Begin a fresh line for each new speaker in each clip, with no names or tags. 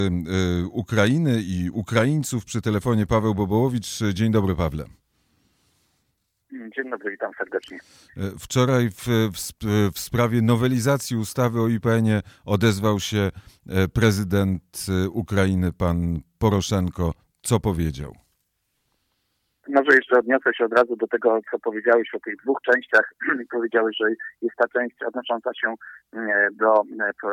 Ukrainy i Ukraińców przy telefonie Paweł Bobołowicz. Dzień dobry, Pawle.
Dzień dobry, witam serdecznie.
Wczoraj w sprawie nowelizacji ustawy o IPN-ie odezwał się prezydent Ukrainy, pan Poroszenko. Co powiedział?
Może jeszcze odniosę się od razu do tego, co powiedziałeś o tych dwóch częściach. Powiedziałeś, że jest ta część odnosząca się do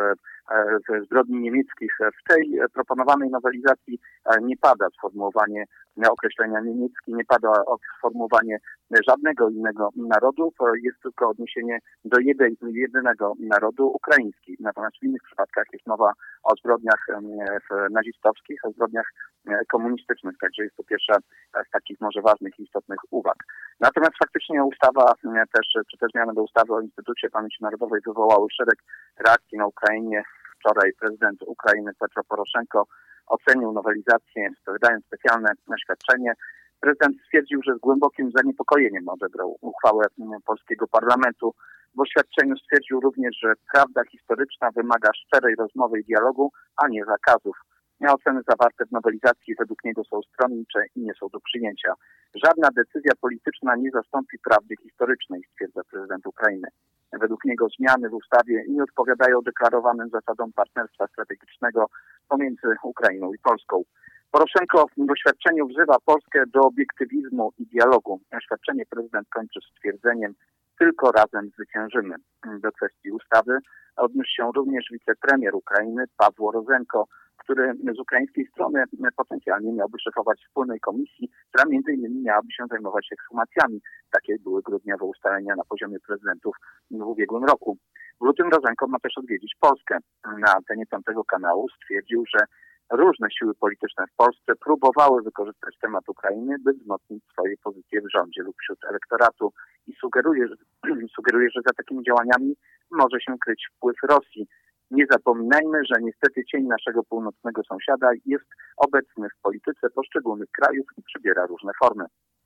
zbrodni niemieckich. W tej proponowanej nowelizacji nie pada sformułowanie określenia niemiecki, nie pada sformułowanie żadnego innego narodu. Jest tylko odniesienie do jedynego narodu, ukraiński. Natomiast w innych przypadkach jest mowa o zbrodniach nazistowskich, o zbrodniach komunistycznych. Także jest to pierwsza z takich może ważnych i istotnych uwag. Natomiast faktycznie ustawa czy też zmiany do ustawy o Instytucie Pamięci Narodowej wywołały szereg reakcji na Ukrainie. Wczoraj prezydent Ukrainy Petro Poroszenko ocenił nowelizację, wydając specjalne oświadczenie. Prezydent stwierdził, że z głębokim zaniepokojeniem odebrał uchwałę polskiego parlamentu. W oświadczeniu stwierdził również, że prawda historyczna wymaga szczerej rozmowy i dialogu, a nie zakazów. Oceny zawarte w nowelizacji według niego są stronnicze i nie są do przyjęcia. Żadna decyzja polityczna nie zastąpi prawdy historycznej, stwierdza prezydent Ukrainy. Według niego zmiany w ustawie nie odpowiadają deklarowanym zasadom partnerstwa strategicznego pomiędzy Ukrainą i Polską. Poroszenko w oświadczeniu wzywa Polskę do obiektywizmu i dialogu. Oświadczenie prezydent kończy stwierdzeniem: tylko razem zwyciężymy. Do kwestii ustawy odniósł się również wicepremier Ukrainy Pawło Rozenko, który z ukraińskiej strony potencjalnie miałby szefować wspólnej komisji, która m.in. miałaby się zajmować ekshumacjami. Takie były grudniowe ustalenia na poziomie prezydentów w ubiegłym roku. W lutym Rozenko ma też odwiedzić Polskę. Na antenie tamtego kanału stwierdził, że różne siły polityczne w Polsce próbowały wykorzystać temat Ukrainy, by wzmocnić swoje pozycje w rządzie lub wśród elektoratu i sugeruje, że za takimi działaniami może się kryć wpływ Rosji. Nie zapominajmy, że niestety cień naszego północnego sąsiada jest obecny w polityce poszczególnych krajów i przybiera różne formy.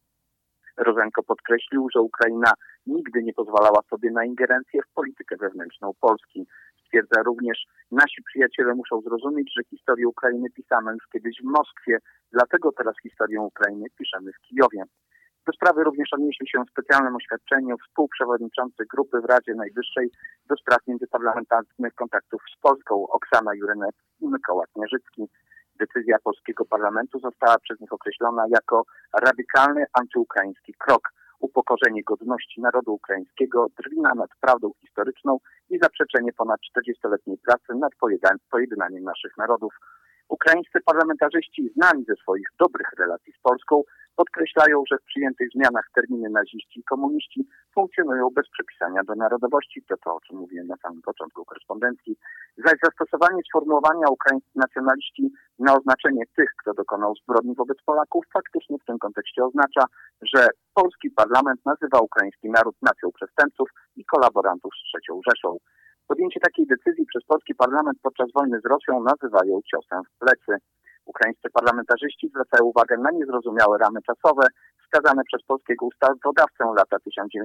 Rozenko podkreślił, że Ukraina nigdy nie pozwalała sobie na ingerencję w politykę wewnętrzną Polski. Stwierdza również: nasi przyjaciele muszą zrozumieć, że historię Ukrainy pisano już kiedyś w Moskwie, dlatego teraz historię Ukrainy piszemy w Kijowie. Do sprawy również odnieśli się w specjalnym oświadczeniu współprzewodniczący grupy w Radzie Najwyższej do spraw międzyparlamentarnych kontaktów z Polską Oksana Jurenek i Mykoła Knieżycki. Decyzja polskiego parlamentu została przez nich określona jako radykalny antyukraiński krok, upokorzenie godności narodu ukraińskiego, drwina nad prawdą historyczną i zaprzeczenie ponad 40-letniej pracy nad pojednaniem naszych narodów. Ukraińscy parlamentarzyści znani ze swoich dobrych relacji z Polską podkreślają, że w przyjętych zmianach terminy naziści i komuniści funkcjonują bez przypisania do narodowości. To o czym mówiłem na samym początku korespondencji. Zaś zastosowanie sformułowania ukraińscy nacjonaliści na oznaczenie tych, kto dokonał zbrodni wobec Polaków, faktycznie w tym kontekście oznacza, że polski parlament nazywa ukraiński naród nacją przestępców i kolaborantów z III Rzeszą. Podjęcie takiej decyzji przez polski parlament podczas wojny z Rosją nazywają ciosem w plecy. Ukraińscy parlamentarzyści zwracają uwagę na niezrozumiałe ramy czasowe wskazane przez polskiego ustawodawcę lata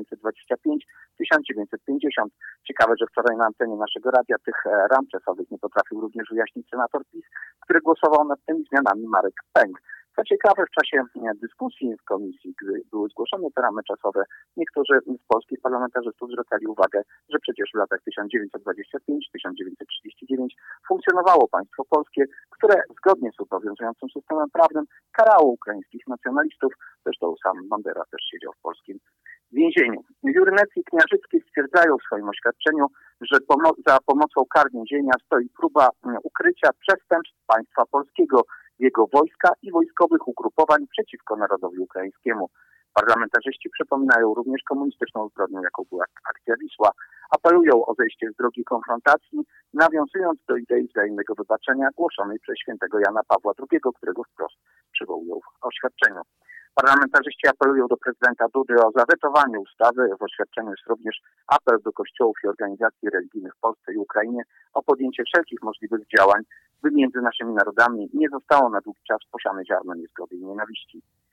1925-1950. Ciekawe, że wczoraj na antenie naszego radia tych ram czasowych nie potrafił również wyjaśnić senator PiS, który głosował nad tymi zmianami Marek Pęk. Co ciekawe, w czasie dyskusji w komisji, gdy były zgłoszone te ramy czasowe, niektórzy z polskich parlamentarzystów zwracali uwagę, że przecież w latach 1925-1939 funkcjonowało państwo polskie, które zgodnie z obowiązującym systemem prawnym karało ukraińskich nacjonalistów. Zresztą sam Bandera też siedział w polskim więzieniu. Jurynec i Kniarzycki stwierdzają w swoim oświadczeniu, że za pomocą kar więzienia stoi próba ukrycia przestępstw państwa polskiego, jego wojska i wojskowych ugrupowań przeciwko narodowi ukraińskiemu. Parlamentarzyści przypominają również komunistyczną zbrodnię, jaką była akcja Wisła. Apelują o zejście z drogi konfrontacji, nawiązując do idei wzajemnego wybaczenia głoszonej przez świętego Jana Pawła II, którego wprost przywołują w oświadczeniu. Parlamentarzyści apelują do prezydenta Dudy o zawetowanie ustawy. W oświadczeniu jest również apel do kościołów i organizacji religijnych w Polsce i Ukrainie o podjęcie wszelkich możliwych działań, by między naszymi narodami nie zostało na długi czas posiane ziarno niezgody i nienawiści.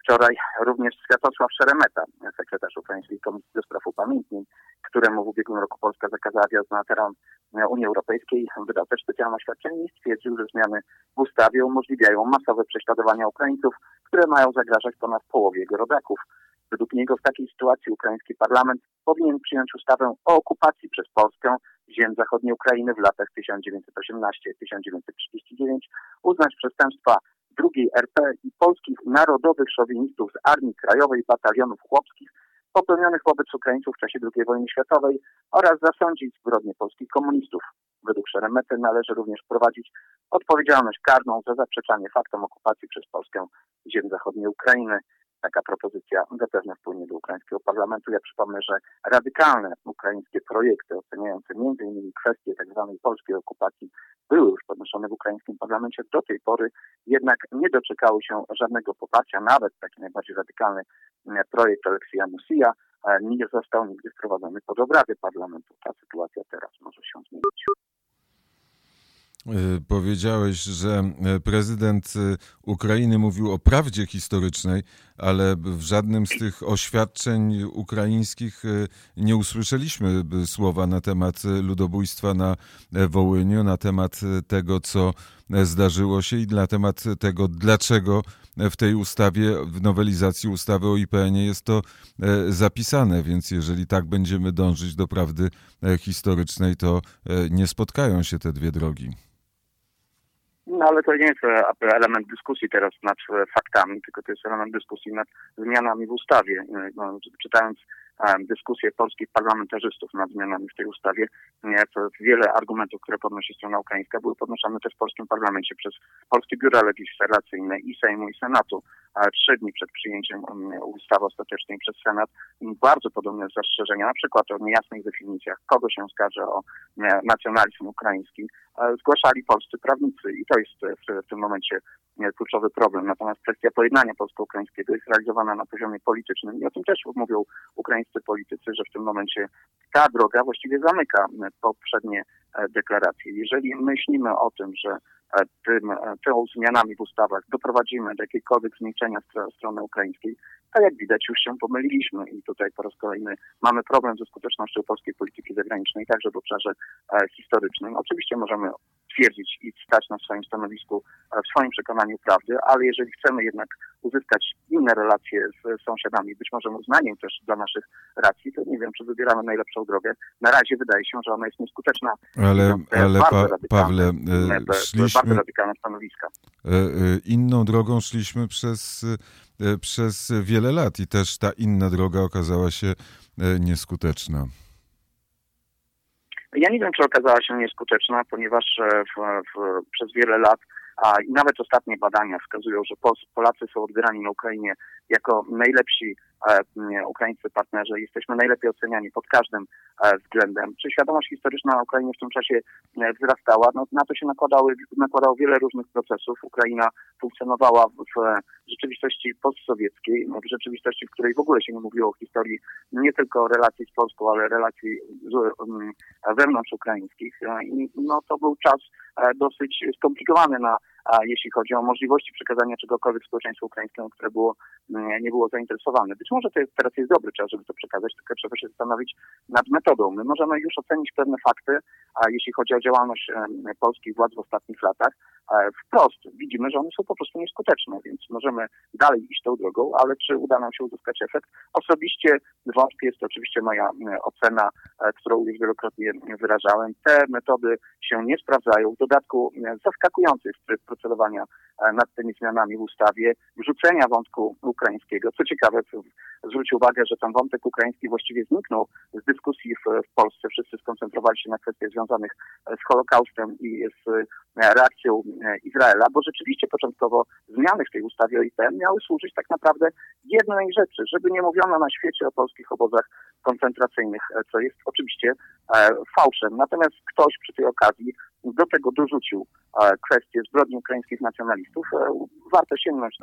Wczoraj również Światosław Szeremeta, sekretarz Ukraińskiej Komisji do Spraw Upamiętnień, któremu w ubiegłym roku Polska zakazała wjazdu na teren Unii Europejskiej, wydał też specjalne oświadczenie i stwierdził, że zmiany w ustawie umożliwiają masowe prześladowania Ukraińców, które mają zagrażać ponad połowie jego rodaków. Według niego w takiej sytuacji ukraiński parlament powinien przyjąć ustawę o okupacji przez Polskę ziem zachodniej Ukrainy w latach 1918-1939, uznać przestępstwa II RP i polskich narodowych szowinistów z Armii Krajowej Batalionów Chłopskich popełnionych wobec Ukraińców w czasie II wojny światowej oraz zasądzić zbrodnie polskich komunistów. Według Szeremety należy również wprowadzić odpowiedzialność karną za zaprzeczanie faktom okupacji przez Polskę ziem zachodniej Ukrainy. Taka propozycja zapewne wpłynie do ukraińskiego parlamentu. Ja przypomnę, że radykalne ukraińskie projekty oceniające m.in. kwestie tzw. polskiej okupacji były już podnoszone w ukraińskim parlamencie. Do tej pory jednak nie doczekały się żadnego poparcia. Nawet taki najbardziej radykalny projekt Aleksija Musija nie został nigdy wprowadzony pod obrady parlamentu. Ta sytuacja teraz może się zmienić.
Powiedziałeś, że prezydent Ukrainy mówił o prawdzie historycznej, ale w żadnym z tych oświadczeń ukraińskich nie usłyszeliśmy słowa na temat ludobójstwa na Wołyniu, na temat tego, co zdarzyło się i na temat tego, dlaczego w tej ustawie, w nowelizacji ustawy o IPN-ie jest to zapisane. Więc jeżeli tak będziemy dążyć do prawdy historycznej, to nie spotkają się te dwie drogi.
No ale to nie jest element dyskusji teraz nad faktami, tylko to jest element dyskusji nad zmianami w ustawie. No, czytając dyskusję polskich parlamentarzystów nad zmianami w tej ustawie, wiele argumentów, które podnosi strona ukraińska, były podnoszone też w polskim parlamencie przez Polskie Biuro Legislacyjne i Sejmu i Senatu. 3 dni przed przyjęciem ustawy ostatecznej przez Senat bardzo podobne zastrzeżenia, na przykład o niejasnych definicjach, kogo się oskarża o nacjonalizm ukraiński, zgłaszali polscy prawnicy i to jest w tym momencie kluczowy problem. Natomiast kwestia pojednania polsko-ukraińskiego jest realizowana na poziomie politycznym i o tym też mówią ukraińscy politycy, że w tym momencie ta droga właściwie zamyka poprzednie deklaracje. Jeżeli myślimy o tym, że tą zmianami w ustawach doprowadzimy do jakiejkolwiek zmniejszenia strony ukraińskiej, to jak widać już się pomyliliśmy i tutaj po raz kolejny mamy problem ze skutecznością polskiej polityki zagranicznej, także w obszarze historycznym. Oczywiście możemy twierdzić i stać na swoim stanowisku, w swoim przekonaniu prawdy, ale jeżeli chcemy jednak uzyskać inne relacje z sąsiadami, być może uznaniem też dla naszych racji, to nie wiem, czy wybieramy najlepszą drogę. Na razie wydaje się, że ona jest nieskuteczna.
Ale Pawle,
bardzo radykalne stanowiska.
Inną drogą szliśmy przez wiele lat i też ta inna droga okazała się nieskuteczna.
Ja nie wiem, czy okazała się nieskuteczna, ponieważ przez wiele lat i nawet ostatnie badania wskazują, że Polacy są odbierani na Ukrainie jako najlepsi ukraińscy partnerzy. Jesteśmy najlepiej oceniani pod każdym względem. Czy świadomość historyczna na Ukrainie w tym czasie wzrastała? No, na to się nakładało wiele różnych procesów. Ukraina funkcjonowała w rzeczywistości postsowieckiej, w rzeczywistości, w której w ogóle się nie mówiło o historii nie tylko relacji z Polską, ale relacji wewnątrz ukraińskich. I no, to był czas dosyć skomplikowany jeśli chodzi o możliwości przekazania czegokolwiek społeczeństwu ukraińskiemu, które nie było zainteresowane. Być może teraz jest dobry czas, żeby to przekazać, tylko trzeba się zastanowić nad metodą. My możemy już ocenić pewne fakty, jeśli chodzi o działalność polskich władz w ostatnich latach. Wprost widzimy, że one są po prostu nieskuteczne, więc możemy dalej iść tą drogą, ale czy uda nam się uzyskać efekt? Osobiście wątpię, jest to oczywiście moja ocena, którą już wielokrotnie wyrażałem. Te metody się nie sprawdzają. W dodatku zaskakujący jest tryb procedowania nad tymi zmianami w ustawie, wrzucenia wątku ukraińskiego. Co ciekawe, zwróć uwagę, że ten wątek ukraiński właściwie zniknął z dyskusji w Polsce. Wszyscy skoncentrowali się na kwestiach związanych z Holokaustem i z reakcją Izraela, bo rzeczywiście początkowo zmiany w tej ustawie o IPN miały służyć tak naprawdę jednej rzeczy, żeby nie mówiono na świecie o polskich obozach koncentracyjnych, co jest oczywiście fałszem. Natomiast ktoś przy tej okazji do tego dorzucił kwestię zbrodni ukraińskich nacjonalistów. Warto sięgnąć do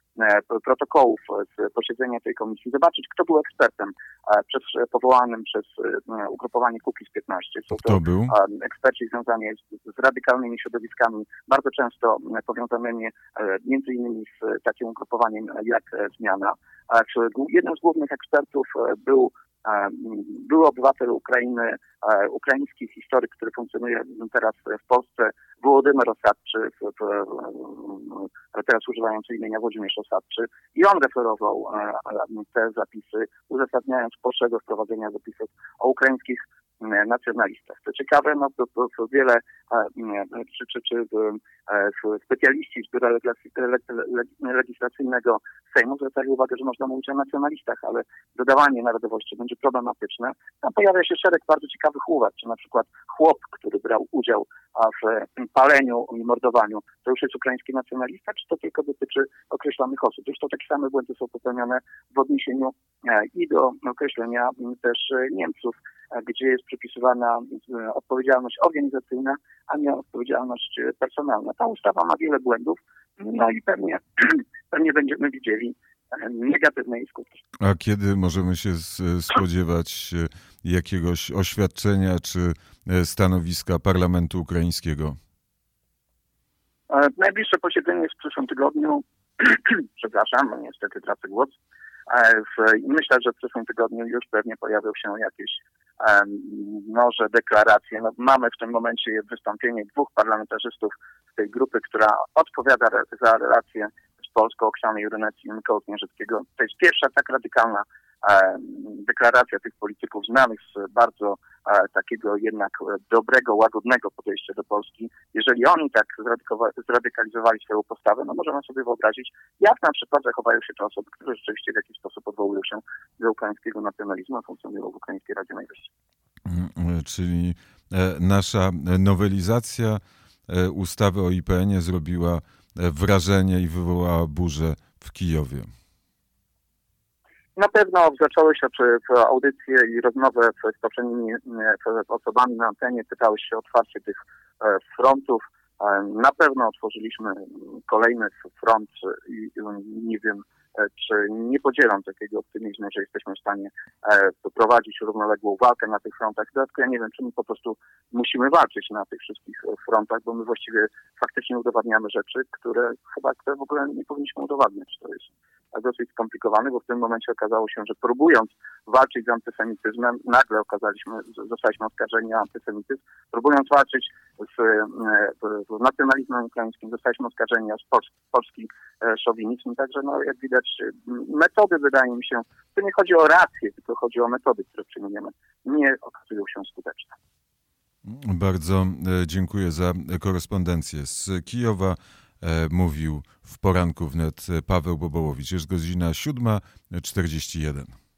protokołów z posiedzenia tej komisji, zobaczyć, kto był ekspertem powołanym przez ugrupowanie Kukiz-15. Są to eksperci związani z radykalnymi środowiskami, bardzo często powiązanymi między innymi z takim ugrupowaniem jak Zmiana. Jednym z głównych ekspertów był obywatel Ukrainy, ukraiński historyk, który funkcjonuje teraz w Polsce, Wołodymyr Osadczy, teraz używający imienia Włodzimierz Osadczy, i on referował te zapisy, uzasadniając potrzebę wprowadzenia zapisów o ukraińskich nacjonalistach. Co ciekawe, wiele specjaliści z Biura Legislacyjnego Sejmu zwracali uwagę, że można mówić o nacjonalistach, ale dodawanie narodowości będzie problematyczne. Tam pojawia się szereg bardzo ciekawych uwag, czy na przykład chłop, który brał udział w paleniu i mordowaniu, to już jest ukraiński nacjonalista, czy to tylko dotyczy określonych osób. Zresztą takie same błędy są popełniane w odniesieniu i do określenia też Niemców, gdzie jest przypisywana odpowiedzialność organizacyjna, a nie odpowiedzialność personalna. Ta ustawa ma wiele błędów, no i pewnie będziemy widzieli negatywne jej skutki.
A kiedy możemy się spodziewać jakiegoś oświadczenia czy stanowiska parlamentu ukraińskiego?
Najbliższe posiedzenie jest w przyszłym tygodniu. Przepraszam, niestety tracę głos. Myślę, że w przyszłym tygodniu już pewnie pojawią się jakieś deklaracje. Mamy w tym momencie wystąpienie 2 parlamentarzystów z tej grupy, która odpowiada za relacje z Polską, Oksaną Jurynecki i Mikołaja Knieżyckiego. To jest pierwsza tak radykalna deklaracja tych polityków znanych z bardzo takiego jednak dobrego, łagodnego podejścia do Polski. Jeżeli oni tak zradykalizowali swoją postawę, no możemy sobie wyobrazić, jak na przykład zachowają się te osoby, które rzeczywiście w jakiś sposób odwołują się do ukraińskiego nacjonalizmu, a funkcjonują w Ukraińskiej Radzie Najwyższej.
Czyli nasza nowelizacja ustawy o IPN-ie zrobiła wrażenie i wywołała burzę w Kijowie.
Na pewno zaczęły się audycje i rozmowy z poprzednimi osobami na antenie, pytałeś się o otwarcie tych frontów. Na pewno otworzyliśmy kolejny front i nie wiem, czy nie podzielam takiego optymizmu, że jesteśmy w stanie prowadzić równoległą walkę na tych frontach. W dodatku ja nie wiem, czy my po prostu musimy walczyć na tych wszystkich frontach, bo my właściwie faktycznie udowadniamy rzeczy, które w ogóle nie powinniśmy udowadniać. To jest dosyć skomplikowane, bo w tym momencie okazało się, że próbując walczyć z antysemityzmem, nagle zostaliśmy oskarżeni o antysemityzm. Próbując walczyć z nacjonalizmem ukraińskim, zostaliśmy oskarżeni o polski szowinizm. Także jak widać, metody, wydaje mi się, to nie chodzi o rację, tylko chodzi o metody, które przyjmujemy, nie okazują się skuteczne.
Bardzo dziękuję za korespondencję. Z Kijowa mówił w poranku wnet Paweł Bobołowicz. Jest godzina 7:41.